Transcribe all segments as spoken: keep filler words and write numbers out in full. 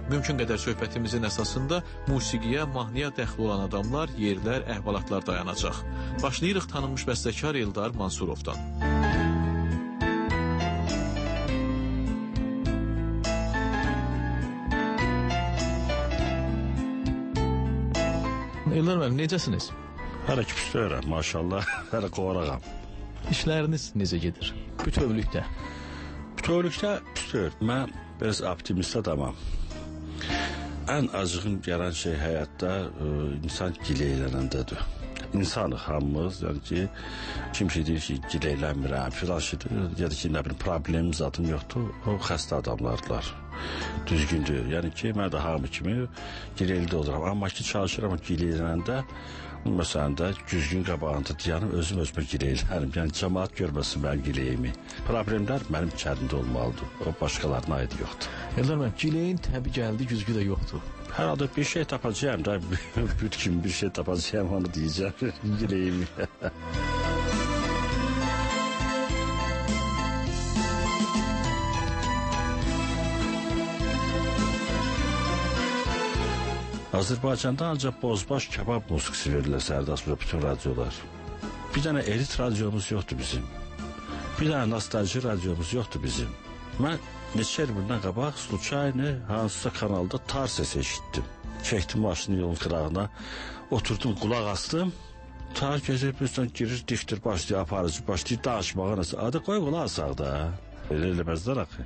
Mümkün qədər söhbətimizin əsasında musiqiyə, mahnıya dəxil olan adamlar, yerlər, əhvalatlar dayanacaq. Başlayırıq tanınmış bəstəkar Eldar Mansurovdan. Eldar müəllim, necəsiniz? Hələ ki püstəyirəm, maşallah, hələ qovarağam. İşləriniz necə gedir? Bütövlükdə? Bütövlükdə püstəyir. Mən biraz optimist adamam. Ən acığım gələn şey həyatda ə, insan gileylənəndədir. İnsanıq hamımız, yəni ki, kimsə deyir ki, gileylənmirəm, filan şeydir, ya da ki, nə bilim, problemim zadım yoxdur, o xəstə adamlardılar. Düzgündür, yəni ki, mən də hamı kimi gileylidə oluram, amma ki, çalışıram gileylənəndə, məsələn də düzgün qabağında dayanıb özüm özümə gileylənərim, yəni cəmaat görməsin mənim gileyimi. Problemlər mənim içərimdə olmalıdır, o başqalarına aid yoxdur. Eldar müəllim, gileyin təbii gəldi, güzgü də yoxdur. Hər halda bir şey tapacağım da, büt kimi bir şey tapacağım, onu diyeceğim, gileyimi. Azərbaycanda ancaq bozbaş kebab musiqisi verilir Sərdaşlı bütün radiolar. Bir dənə elit radiomuz yoxdur bizim. Bir dənə nostalji radiomuz yoxdur bizim. Mən neçə il bundan qabaq случайно hansısa kanalda tar səsi eşitdim. Çəkdim maşını yolun qırağına, oturdum, qulaq astım. Tar gözəl bizdən girir, diktir, başlayır, aparıcı, başlayır danışmağa nəsə. Adı qoy qulaq asaq da. Elə eləməzlər axı.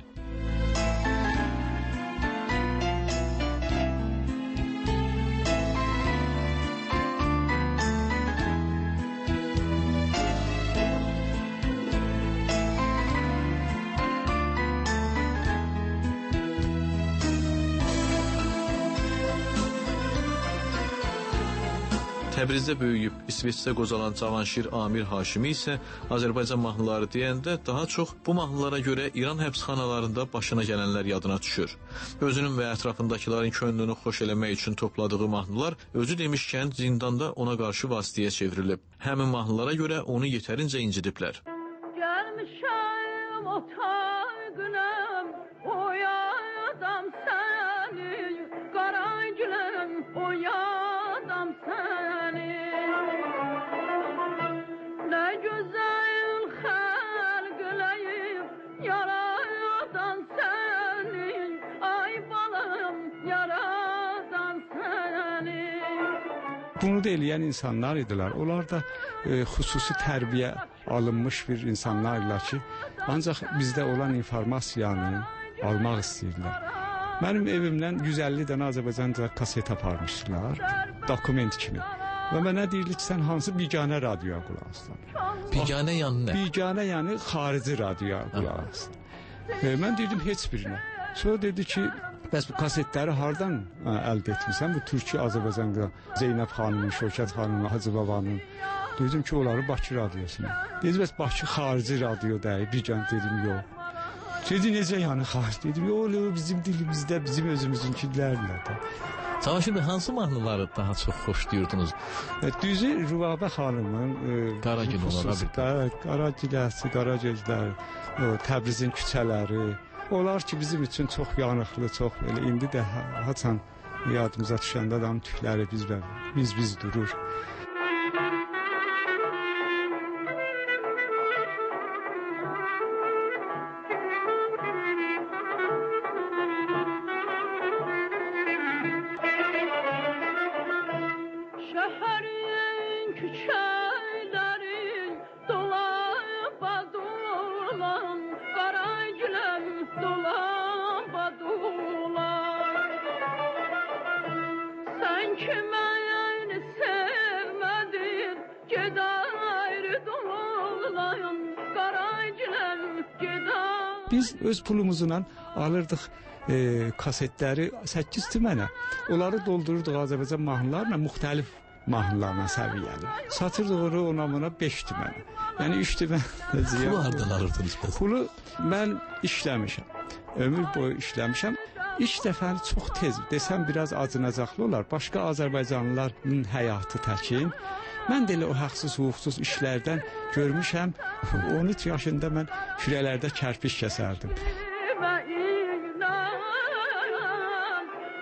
Təbrizdə böyüyüb, İsveçdə qozalan Cavanşir Amir Haşimi isə Azərbaycan mahnıları deyəndə daha çox bu mahnılara görə İran həbsxanalarında başına gələnlər yadına düşür. Özünün və ətrafındakilərin könlünü xoş eləmək üçün topladığı mahnılar özü demişkən zindanda ona qarşı vasitəyə çevrilib. Həmin mahnılara görə onu yetərincə incidiblər. Gəlmişəm o taqınəm, o yadam səni, qara güləm, o yadam səni. Nə gözəl xəlq eləyib, yaradan səni, ay balım, yaradan səni. Bunu da eləyən insanlar idilər. Onlar da e, xüsusi tərbiyə alınmış bir insanlar idilər ki, ancaq bizdə olan informasiyanı almaq istəyirlər. Mənim evimdən yüz əlli dənə Azərbaycanca kaset aparmışdılar, dokument kimi. Və mənə deyilir ki, sən hansı biganə radioya qulaq asdın? Biganə yəni nə? Biganə yəni xarici radioya qulaq asdın. E, mən dedim heç birinə. Sonra dedi ki, bəs bu kasetləri hardan ə, əldə etmirsən? Bu Türkiyə, Azərbaycanda Zeynəb xanımın, Şövkət xanımın, Hacı babanın. Dedim ki, onları Bakı radiosuna. Dedi, bəs Bakı xarici radio deyil. Bir gün dedim, yox. Dedi, necə yəni xarici? Dedim, yox, bizim dilimizdə, bizim özümüzünkilərlə də. Cavanşir bəy, hansı mahnıları daha çox xoşlayırdınız? E, düzü Rübabə xanımın e, Qaragil olaraq. Qaragiləsi, Qaragözlər, e, Təbrizin küçələri. Onlar ki, bizim üçün çox yanıqlı, çox belə. İndi də haçan yadımıza düşəndə adam tükləri biz, biz, biz durur. Şəhərin küçələri dolaba dolan, qara güləm dolaba dolan. Sən ki məni sevmədin, ged ayrı dolan, qara güləm ged ayrı. Biz öz pulumuzla alırdıq e, kasetləri səkkiz tümənə. Onları doldururduq Azərbaycan mahnılarla, müxtəlif mahnılarla səviyyəli. Satırdıq onu onamına beş tümənə. Yəni üç tümən. Pulu hardan alırdınız? Pulu mən işləmişəm. Ömür boyu işləmişəm. İlk dəfəni çox tez, desəm biraz acınacaqlı olar. Başqa Azərbaycanlıların həyatı təkin. Mən də elə o haqsız, hüquqsuz işlərdən görmüşəm. on üç yaşında mən kürələrdə kərpiç kəsərdim.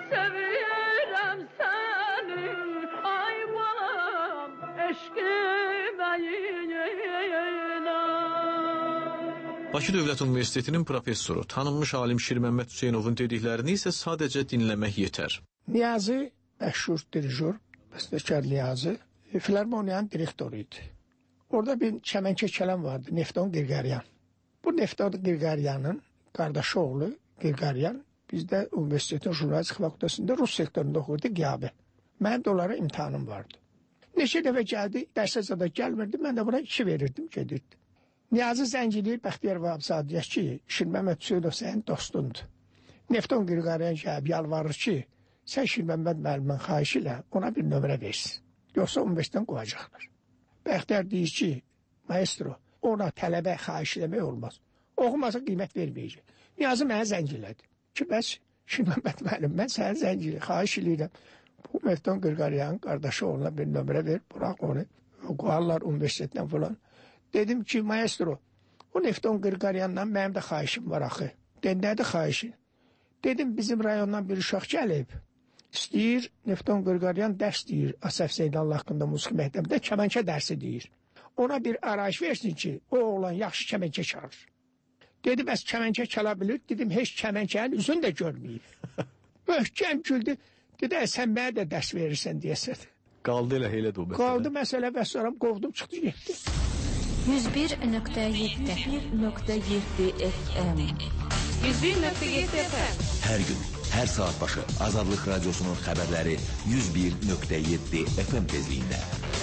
Bakı Dövlət Universitetinin professoru, tanınmış alim Şir Məmməd Hüseynovun dediklərini isə sadəcə dinləmək yetər. Niyazi məşhur dirijor, bəstəkar Niyazi, filarmoniyanın direktoru idi. Orada bir Çəmənkə Kələm vardı, Nefton Qirqaryan. Bu Nefton Qirqaryanın qardaşı oğlu Qirqaryan bizdə universitetin jurnalistik fakültəsində Rus sektorunda oxurdu qiyabi. Mənim də onlara imtahanım vardı. Neçə dəfə gəldi, dərsə zada gəlmirdi, mən də buna iki verirdim, gedirdi. Niyazi zəngiliyir Bəxtiyar Vahabzadəyə ki, Şir Məmməd Hüseynov sənin dostundur. Nefton Qirqaryan gəlib yalvarır ki, sən Şir Məmməd müəllimdən xahiş ilə ona bir nömrə versin. Yoxsa on beşdən qovacaqlar. Bəxtiyar deyir ki, maestro, ona tələbə xahiş eləmək olmaz. Oxumasa qiymət verməyəcək. Niyazi mənə zəngilədi. Ki, bəs Şir Məmməd müəllim, mən sənə zəngiliyim, xahiş eləyirəm. Bu Nefton Qirqaryanın qardaşı ona bir nömrə ver, bırak onu. Qoğarlar universitetdən falan. Dedim ki, maestro, o Nefton Qirqaryandan mənim də xahişim var axı. Dedim, nədir xahişin? Dedim, bizim rayondan bir uşaq gəlib. İstəyir, Nefton Qirqaryan dərs deyir, Asəf Zeynallah haqqında musiqi məktəbində kəmənkə dərsi deyir. Ona bir arayış versin ki, o oğlan yaxşı kəmənkə çalır. Dedim, bəs kəmənkə çala bilir? Dedim, heç kəmənkənin üzünü də görməyib. Möhkəm güldü. Dedi, sən mənə də dərs verirsən deyəsən. Qaldı elə elə də o məsələ. Qaldı məsələ və sonra qovdum, çıxdı, getdi. yüz bir nöqtə yeddi nöqtə yeddi F M yüz bir nöqtə yeddi F M Hər gün, hər saat başı Azadlıq Radiosunun xəbərləri yüz bir nöqtə yeddi F M tezliyində.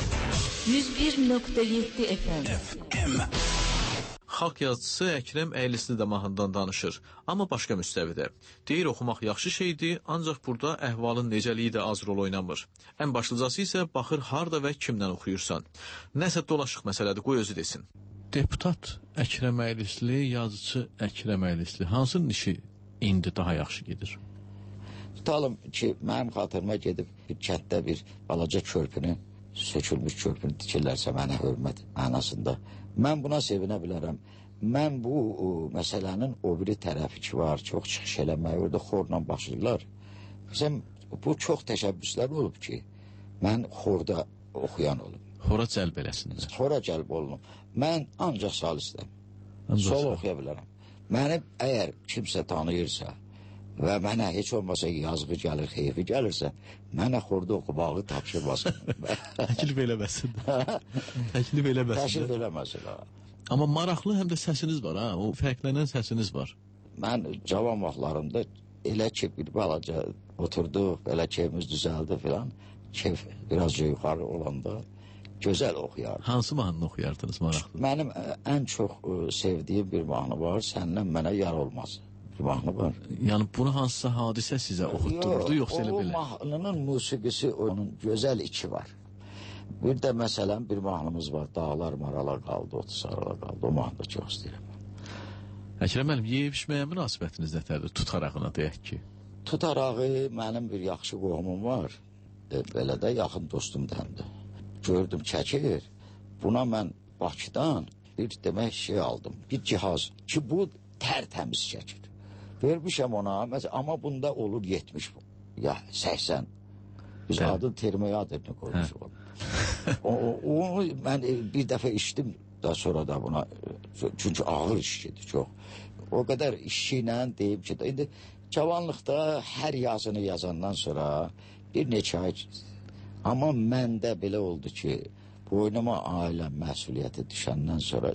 yüz bir nöqtə yeddi F M Xalq yazıcısı Əkrəm Əylisli də mahnıdan danışır, amma başqa müstəvidə. Deyir, oxumaq yaxşı şeydir, ancaq burada əhvalın necəliyi də az rol oynamır. Ən başlıcası isə baxır harda və kimdən oxuyursan. Nəsə dolaşıq məsələdir, qoy özü desin. Deputat Əkrəm Əylisli, yazıcı Əkrəm Əylisli, hansının işi indi daha yaxşı gedir? Tutalım ki, mənim xatırıma gedib bir kənddə bir balaca körpünü, sökülmüş körpünü dikirlərsə mənə hörmət mənasında. Mən buna sevinə bilərəm. Mən bu o, məsələnin o biri tərəfi ki var, çox çıxış eləmək, orada xorla başlayırlar. Bizim bu çox təşəbbüslər olub ki, mən xorda oxuyan olum. Xora cəlb eləsinlər. Xora cəlb olunum. Mən ancaq salistəm. Ancaq Sol sal. oxuya bilərəm. Məni əgər kimsə tanıyırsa və mənə heç olmasa yazğı gəlir, xeyfi gəlirsə, mənə xorda oxumağı tapşırmasın. Təklif eləməsin. Təklif eləməsin. Təklif eləməsin. Amma maraqlı həm də səsiniz var, ha? O fərqlənən səsiniz var. Mən cavan vaxtlarımda elə ki bir balaca oturduq, belə keyfimiz düzəldi filan, keyf biraz yuxarı olanda gözəl oxuyardım. Hansı mahnını oxuyardınız maraqlı? Mənim ə, ən çox ə, sevdiyim bir mahnı var, səndən mənə yar olmaz. Bir mahnı var. Yəni bunu hansısa hadisə sizə oxutdurdu, yoxsa elə o belə? O mahnının musiqisi, onun gözəl içi var. Bir də məsələn bir mahnımız var, Dağlar marala qaldı, otuz arala qaldı. O mahnını çox istəyirəm. Əkrəm müəllim, yeyib-içməyə münasibətiniz nətərdir? Tutarağına deyək ki. Tutarağı mənim bir yaxşı qohumum var. E, belə də yaxın dostum da həm də. Gördüm çəkir. Buna mən Bakıdan bir demək şey aldım. Bir cihaz ki bu tərtəmiz çəkir. Vermişəm ona, məsələn, amma bunda olur yetmiş, ya səksən. Biz Bəli. adın termoyadırını qoymuşuq. o, o, onu mən bir dəfə içdim, daha sonra da buna, çünki ağır işçidir çox. O qədər işçi ilə deyib ki, indi cavanlıqda hər yazını yazandan sonra bir neçə ay, amma məndə belə oldu ki, boynuma ailəm məsuliyyəti düşəndən sonra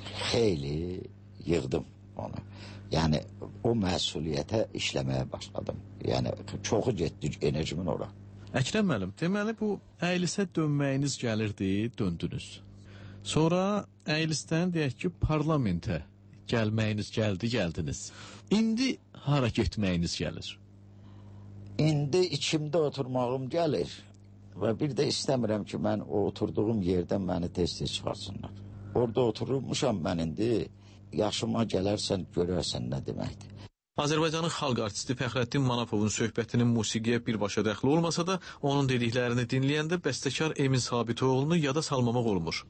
xeyli yığdım onu. Yəni o məsuliyyətə işləməyə başladım. Yəni çoxu getdi enerjimin ora. Əkrəm müəllim, deməli bu Əylisə dönməyiniz gəlirdi, döndünüz. Sonra Əylisdən deyək ki, parlamentə gəlməyiniz gəldi, gəldiniz. İndi hara getməyiniz gəlir? İndi içimdə oturmağım gəlir və bir də istəmirəm ki, mən o oturduğum yerdən məni tez-tez çıxarsınlar. Orada oturmuşam mən indi, yaşıma gələrsən, görərsən nə deməkdir. Azərbaycanın xalq artisti Fəxrəddin Manapovun söhbətinin musiqiyə birbaşa dəxli olmasa da, onun dediklərini dinləyəndə bəstəkar Emin Sabitoğlu'nu yada salmamaq olmur.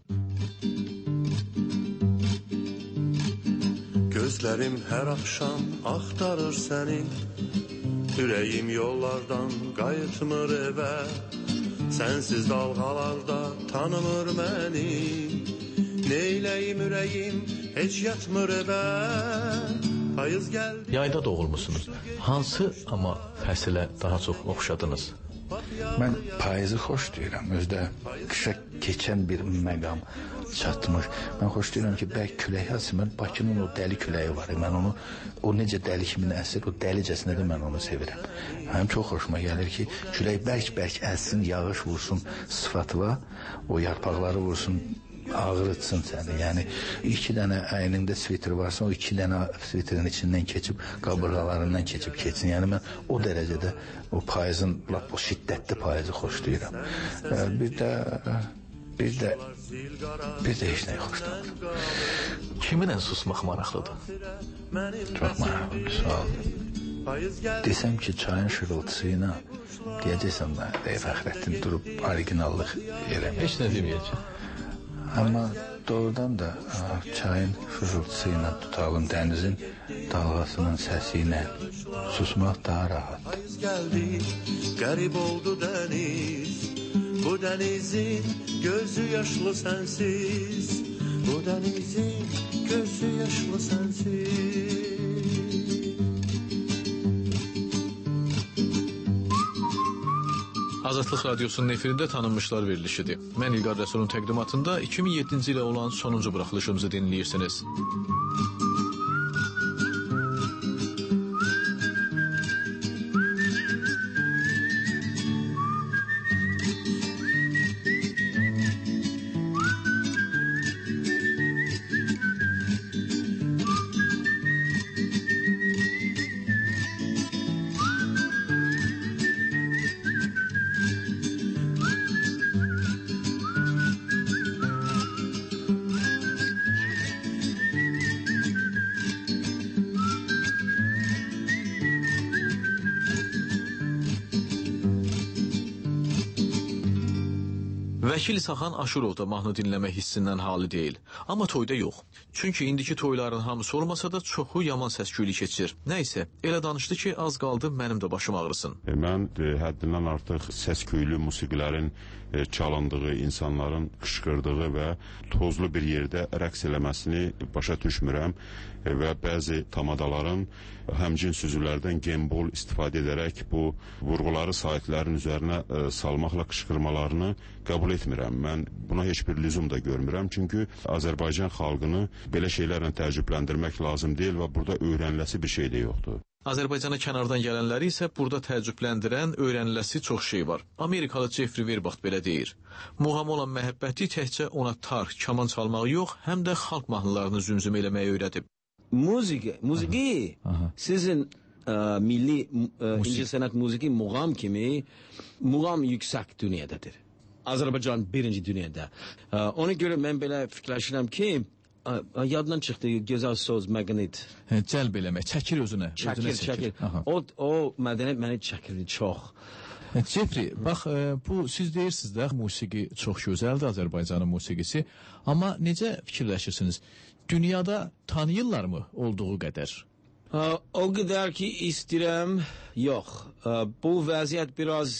Gözlərim hər axşam axtarır səni, ürəyim yollardan qayıtmır evə, sənsiz dalğalarda tanımır məni, neyləyim ürəyim heç yatmır evə. Payız gəldi. Yayda doğulmusunuz. Hansı amma fəsilə daha çox oxşadınız? Mən payızı xoşlayıram. Özdə qışa keçən bir məqam çatmış. Mən xoşlayıram ki, bəlkə külək əsmir. Bakının o dəli küləyi var. Mən onu, o necə dəli kimi əsir, o dəlicəsinə də mən onu sevirəm. Həm çox xoşuma gəlir ki, külək bərk-bərk əssin, yağış vursun sıfatıva, o yarpaqları vursun, ağrıtsın səni. Yəni iki dənə əynində sviter varsa, o iki dənə sviterin içindən keçib, qabırğalarından keçib keçsin. Yəni mən o dərəcədə o payızın, lap o şiddətli payızı xoşlayıram. Bir də bir də bir də heç nəyi xoşlamıram. Kiminlə susmaq maraqlıdır? Çox maraqlı bir sualdır. Desəm ki, çayın şırıltısı ilə deyəcəksən də, Fəxrəddin durub originallıq eləmək. Heç nə deməyəcək. Amma doğrudan da çayın fırıltısı ilə tutalım, dənizin dalğasının səsi ilə susmaq daha rahat. Gəldi, qərib oldu dəniz, bu dənizin gözü yaşlı sənsiz, bu dənizin gözü yaşlı sənsiz. Azadlıq Radyosu'nun efirində tanınmışlar verilişidir. Mən İlqar Rəsulun təqdimatında iki min yeddinci ilə olan sonuncu buraxılışımızı dinləyirsiniz. Vəkil İsaxan Aşurov da mahnı dinləmək hissindən hali deyil. Amma toyda yox. Çünki indiki toyların hamısı olmasa da çoxu yaman səs-küylü keçir. Nəysə, elə danışdı ki, az qaldı mənim də başım ağrısın. E, mən e, həddindən artıq səs-küylü musiqilərin e, çalındığı, insanların qışqırdığı və tozlu bir yerdə rəqs eləməsini başa düşmürəm e, və bəzi tamadaların həmcin süzülərdən gembol istifadə edərək bu vurğuları saytlərin üzərinə e, salmaqla qışqırmalarını qəbul etmirəm. Mən buna heç bir lüzum da görmürəm. Çünki Azərbaycan xalqını belə şeylərlə təəccübləndirmək lazım deyil və burada öyrəniləsi bir şey də yoxdur. Azərbaycana kənardan gələnləri isə burada təəccübləndirən, öyrəniləsi çox şey var. Amerikalı Jeffrey Verbaxt belə deyir. Muğam olan məhəbbəti təkcə ona tar, kaman çalmağı yox, həm də xalq mahnılarını zümzüm eləməyə öyrədib. Müzik, müziği sizin e, milli e, incəsənət müziği muğam kimi muğam yüksək dünyadadır. Azərbaycan birinci dünyada. E, ona görə mən belə fikirləşirəm ki, e, yaddan çıxdı gözəl söz məqanit. Hə, cəlb eləmək, çəkir özünə. Çəkir, özünə çəkir. çəkir. O, o mədəniyyət məni çəkirdi çox. Jeffrey, bax, e, bu siz deyirsiniz də, musiqi çox gözəldir, Azərbaycanın musiqisi. Amma necə fikirləşirsiniz? Dünyada tanıyırlarmı olduğu qədər? Uh, o qədər ki istəyirəm, yox. Uh, bu vəziyyət biraz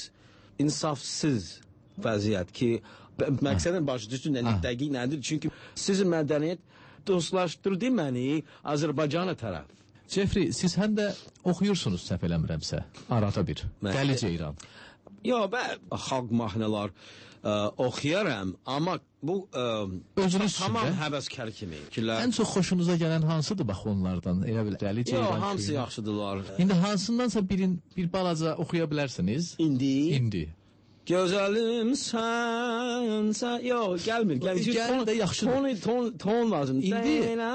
insafsız vəziyyət ki, məqsədin başı düşdü, dəqiq nədir? Çünki sizin mədəniyyət dostlaşdırdı məni Azərbaycana tərəf. Jeffrey, siz həm də oxuyursunuz, səhv eləmirəmsə, arada bir, Dəli Ceyran. Yox, mən xalq mahnılar ə, oxuyaram, amma bu ə, özünüz tamam həvəskar kimi. Kilər. Ən çox xoşunuza gələn hansıdır bax onlardan? Elə bil Dəli Ceyran. Yox, hamısı yaxşıdırlar. İndi hansındansa birin bir balaca oxuya bilərsiniz? İndi? İndi. Gözəlim sən, sən, yox, gəlmir, gəlmir. Gəlmir də yaxşıdır. Ton, ton, ton lazım. İndi.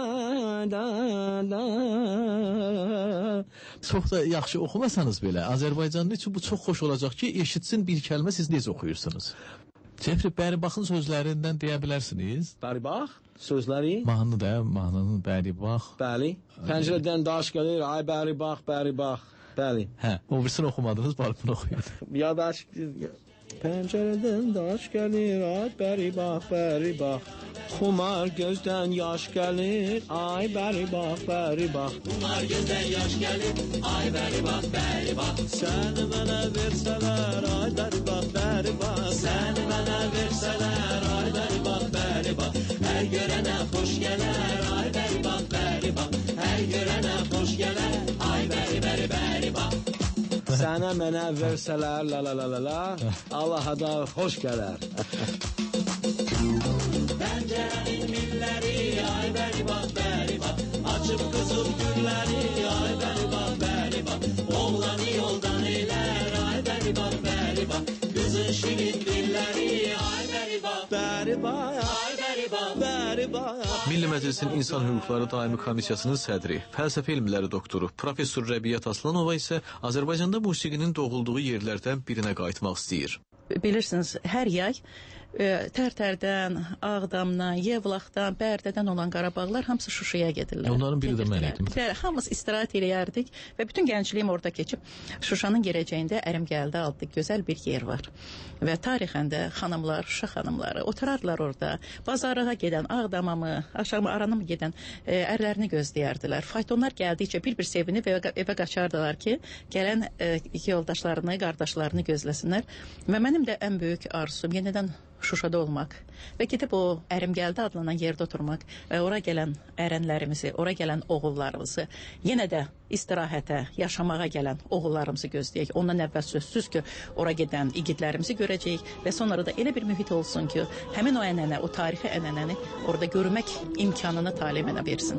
Çox da yaxşı oxumasanız belə, Azərbaycanlı üçün bu çox xoş olacaq ki, eşitsin bir kəlmə siz necə oxuyursunuz. Jeffrey, Bəribaxın sözlərindən deyə bilərsiniz? Bəribax sözləri? Mahnı da, mahnının Bəribax. Bəli. Pəncərədən daş gəlir, ay Bəribax, Bəribax. Bəli. Hə, o birisini oxumadınız, bari bunu oxuyun. Ya daş... Pəncərədən daş gəlir, ay Bəribax, Bəribax. Xumar gözdən yaş gəlir, ay Bəribax, Bəribax. Xumar gözdən yaş gəlir, ay Bəribax, Bəribax. Səni mənə versələr, ay Bəribax, Bəribax. Səni mənə versələr, ay Bəribax, Bəribax. Hər görənə xoş gələr, ay Bəribax. Sənə mənə versələr, la la la la la, Allaha da xoş gələr. Pəncərənin milləri, ay bəri bax, bəri bax, açıb qızıl gülləri, ay bəri bax, bəri bax, oğlanı yoldan eylər, ay bəri bax, bəri bax, qızın şirin dilləri, ay bəri bax, bəri bax, ay bəri bax, bəri bax. Milli Məclisin İnsan Hüquqları Daimi Komissiyasının sədri, fəlsəfə elmləri doktoru, professor Rəbiyyət Aslanova isə Azərbaycanda musiqinin doğulduğu yerlərdən birinə qayıtmaq istəyir. Bilirsiniz, hər yay e, Tərtərdən, Ağdamdan, Yevlaxdan, Bərdədən olan Qarabağlar hamısı Şuşaya gedirlər. Onların biri də mən idim. Bəli, hamımız istirahət eləyərdik və bütün gəncliyim orada keçib. Şuşanın girəcəyində Ərimgəldə adlı gözəl bir yer var. Və tarixən də xanımlar, Şuşa xanımları oturardılar orada. Bazarlığa gedən, Ağdama mı, aşağı Arana mı gedən e, ərlərini gözləyərdilər. Faytonlar gəldikcə bir-bir sevinib evə, evə qaçardılar ki, gələn e, yoldaşlarını, qardaşlarını gözləsinlər. Və mənim də ən böyük arzum yenidən Şuşada olmaq və gedib o Ərimgəldə adlanan yerdə oturmaq və ora gələn ərənlərimizi, ora gələn oğullarımızı, yenə də istirahətə, yaşamağa gələn oğullarımızı gözləyək. Ondan əvvəl sözsüz ki, ora gedən igidlərimizi görəcəyik və sonra da elə bir mühit olsun ki, həmin o ənənə, o tarixi ənənəni orada görmək imkanını talih mənə versin.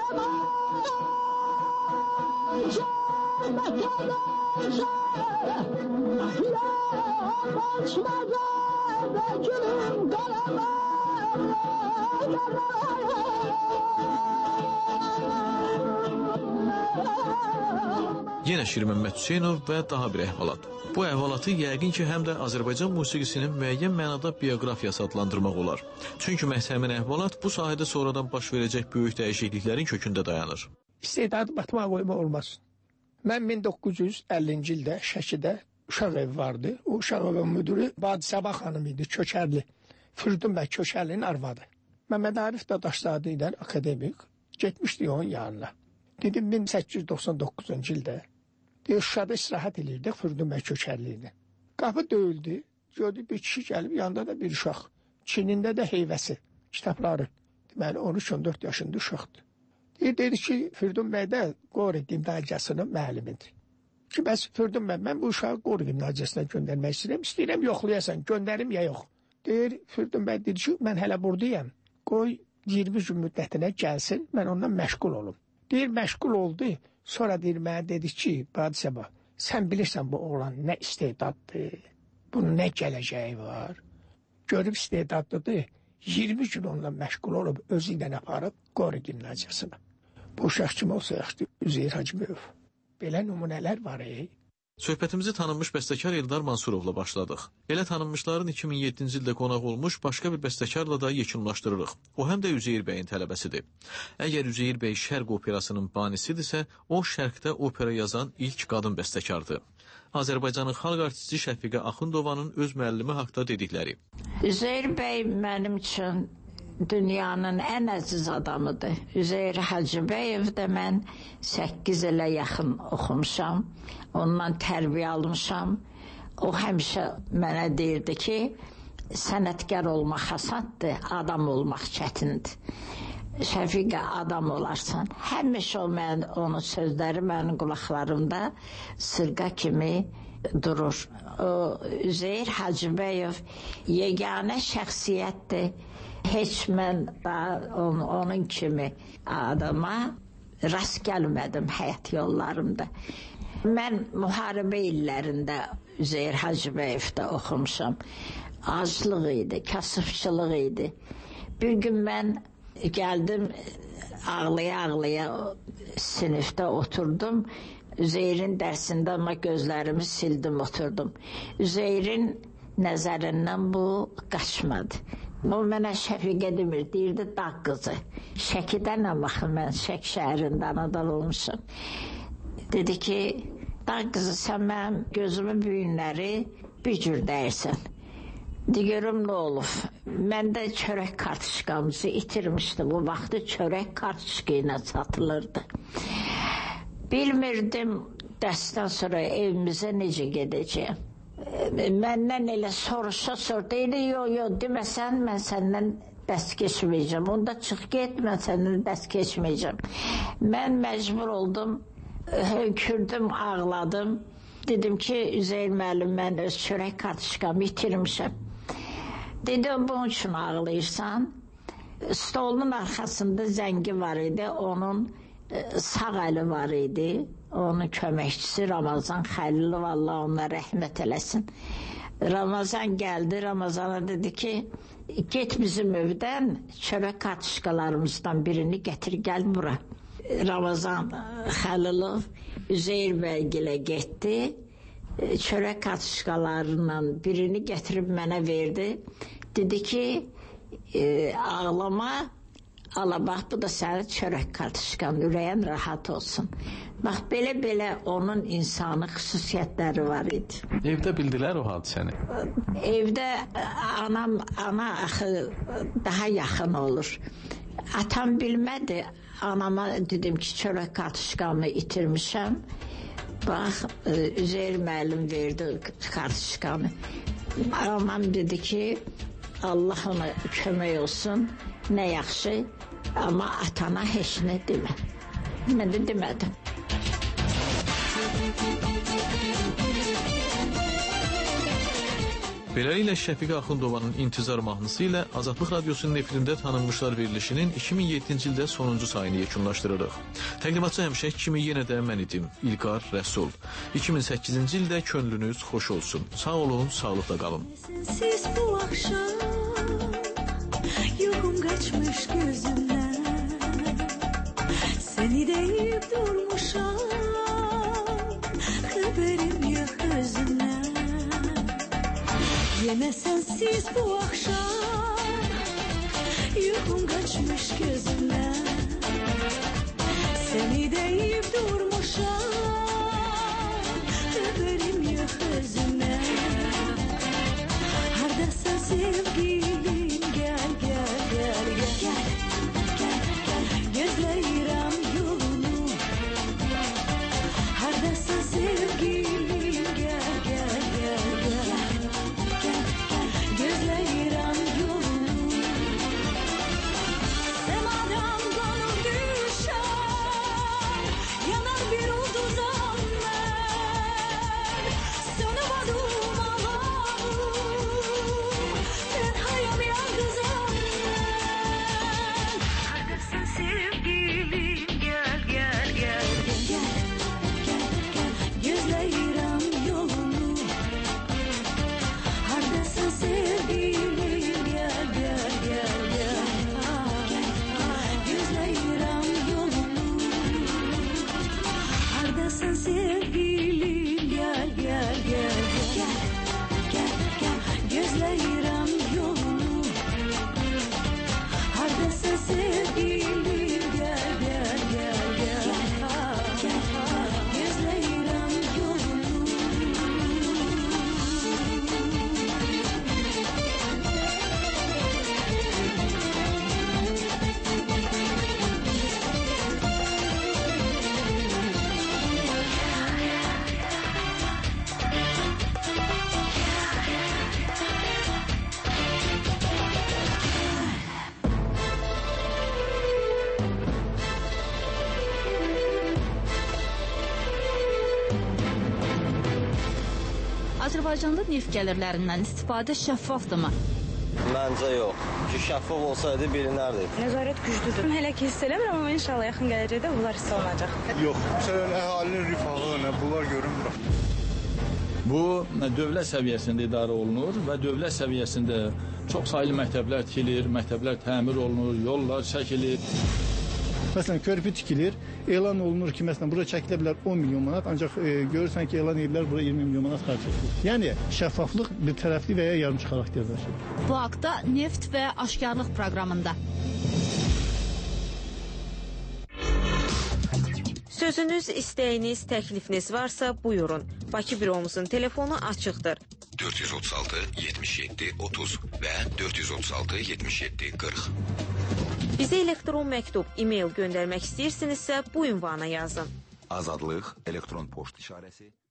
Yenə Şir Məmməd Hüseynov və daha bir əhvalat. Bu əhvalatı yəqin ki, həm də Azərbaycan musiqisinin müəyyən mənada bioqrafiyası adlandırmaq olar. Çünki məhz həmin əhvalat bu sahədə sonradan baş verəcək böyük dəyişikliklərin kökündə dayanır. İstedadı batmağa qoyma olmaz. Mən min doqquz yüz əllinci ildə Şəkidə uşaq evi vardı. O uşaq evin müdürü Badi Səbah xanım idi, Köçərli. Firdun bəy Köçərlinin arvadı. Məmməd Arif də Daşzadə ilə akademik getmişdi onun yanına. Dedim min səkkiz yüz doxsan doqquzuncu ildə deyir, Şuşada istirahət edirdik Firdun bəy Köçərli ilə. Qapı döyüldü, gördü bir kişi gəlib, yanında da bir uşaq. Çinində də heyvəsi, kitabları. Deməli, on üç on dörd yaşında uşaqdır. Deyir, dedi ki, Firdun bəy də Qori gimnaziyasının müəllimidir. Ki, bəs Firdun bəy, mən bu uşağı Qori gimnaziyasına göndərmək istəyirəm, istəyirəm yoxlayasan, göndərim ya yox. Deyir, Firdun bəy dedi ki, mən hələ buradayam, qoy iyirmi gün müddətinə gəlsin, mən ondan məşğul olum. Deyir, məşğul oldu, sonra deyir, mənə dedi ki, Badi Səbah, sən bilirsən bu oğlan nə istedaddır, bunun nə gələcəyi var. Görüb istedadlıdır, iyirmi gün onunla məşğul olub, özü ilə aparıb Qori gimnaziyasına. Bu uşaq kim olsa yaxşı, Üzeyir Hacıbəyov. Belə nümunələr var, ey. Söhbətimizi tanınmış bəstəkar Eldar Mansurovla başladıq. Elə tanınmışların iki min yeddinci ildə qonaq olmuş başqa bir bəstəkarla da yekunlaşdırırıq. O həm də Üzeyir bəyin tələbəsidir. Əgər Üzeyir bəy Şərq operasının banisidirsə, o Şərqdə opera yazan ilk qadın bəstəkardır. Azərbaycanın xalq artisti Şəfiqə Axundovanın öz müəllimi haqda dedikləri. Üzeyir bəy mənim üçün dünyanın ən əziz adamıdır. Üzeyir Hacıbəyev də mən səkkiz ilə yaxın oxumuşam. Ondan tərbiyə almışam. O həmişə mənə deyirdi ki, sənətkar olmaq asandır, adam olmaq çətindir. Şəfiqə adam olarsan. Həmişə o mən, onun sözləri mənim qulaqlarımda sırğa kimi durur. O Üzeyir Hacıbəyev yeganə şəxsiyyətdir. Heç mən daha on, onun kimi adama rast gəlmədim həyat yollarımda. Mən müharibə illərində Üzeyir Hacıbəyevdə oxumuşam. Aclıq idi, kasıbçılıq idi. Bir gün mən gəldim, ağlaya-ağlaya sinifdə oturdum. Üzeyrin dərsində amma gözlərimi sildim, oturdum. Üzeyrin nəzərindən bu qaçmadı. O mənə Şəfiqə demir, deyirdi dağ qızı. Şəkidən baxın, mən Şək şəhərində anadan olmuşam. Dedi ki, dağ qızı sən mənim gözümün büyünləri bir cür dəyirsən. Deyirəm, nə olub? Mən də çörək kartışkamızı itirmişdim. Bu vaxtı çörək kartışka ilə satılırdı. Bilmirdim dərsdən sonra evimizə necə gedəcəyim. Məndən elə soruşa sor, deyirdi, yox, yox, deməsən, mən səndən dərs keçməyəcəm. Onda çıx get, mən səndən dərs keçməyəcəm. Mən məcbur oldum, hönkürdüm, ağladım. Dedim ki, Üzeyir müəllim, mən öz çörək kartışkamı itirmişəm. Dedim, bunun üçün ağlayırsan. Stolunun arxasında zəngi var idi, onun e, sağ əli var idi. Onun köməkçisi Ramazan Xəlilov, Allah ona rəhmət eləsin. Ramazan gəldi, Ramazana dedi ki, get bizim evdən çörək kartışkalarımızdan birini gətir, gəl bura. Ramazan Xəlilov Üzeyir bəygilə getdi, çörək kartışkalarından birini gətirib mənə verdi. Dedi ki, e, ağlama, ala bax, bu da sənin çörək kartışkan, ürəyin rahat olsun. Bax, belə-belə onun insanı xüsusiyyətləri var idi. Evdə bildilər o hadisəni? Evdə anam, ana axı daha yaxın olur. Atam bilmədi, anama dedim ki, çörək kartışkamı itirmişəm. Bax, Üzeyir müəllim verdi kartışkamı. Anam dedi ki, Allah ona kömək olsun, nə yaxşı, amma atana heç nə demə. Mən də demədim. Beləliklə Şəfiqə Axundovanın İntizar mahnısı ilə Azadlıq Radiosunun efirində Tanınmışlar verilişinin iki min yeddinci ildə sonuncu sayını yekunlaşdırırıq. Təqdimatçı həmişə kimi yenə də mən idim, İlqar Rəsul. iki min səkkizinci ildə könlünüz xoş olsun. Sağ olun, sağlıqla qalın. Siz bu akşam yokum kaçmış gözümden, seni deyip durmuşam, haberim yok özümden. Yine sensiz bu akşam yokum kaçmış gözümden, seni deyip durmuşam, haberim yok özümden. Hardasın sevgilim, gel gel gel gel gel gel gel gözleyirəm yolunu. Hardasın sevgilim, gel gel gel gel gel gel gözleyirəm yolunu. Semadan qanım düşər, yanar bir ulduzam mən, sönüb adım alavım, tenhayam yalnızam mən. Hardasın sevgilim, gel gel gel gel gel gel gözleyirəm yolunu. Hardasın sevgilim, gel gel gel gel gözleyirəm yolunu. Hardasın sevgilim, gel gel gel gel gel gel gözleyirəm yolunu. Hardasın sevgilim, gel gel gel gel gözleyirəm yolunu. Azərbaycanda neft gəlirlərindən istifadə şəffafdırmı? Məncə yox. Ki şəffaf olsaydı bilinərdi. Nəzarət güclüdür. Hələ ki hiss eləmirəm, amma inşallah yaxın gələcəkdə bunlar hiss olunacaq. Yox. Məsələn, əhalinin rifahı, bunlar görünmür. Bu dövlət səviyyəsində idarə olunur və dövlət səviyyəsində çox saylı məktəblər tikilir, məktəblər təmir olunur, yollar çəkilir. Məsələn, körpü tikilir, elan olunur ki, məsələn, bura çəkilə bilər on milyon manat, ancaq e, görürsən ki, elan edirlər, bura iyirmi milyon manat xərc edilir. Yəni, şəffaflıq bir tərəfli və ya yarımçı xarakterdir. Bu haqda Neft və Aşkarlıq proqramında. Sözünüz, istəyiniz, təklifiniz varsa buyurun. Bakı büromuzun telefonu açıqdır. dörd yüz otuz altı yetmiş yeddi otuz və dörd yüz otuz altı yetmiş yeddi qırx. Bizə elektron məktub, e-mail göndərmək istəyirsinizsə bu ünvana yazın. Azadlıq elektron poçt işarəsi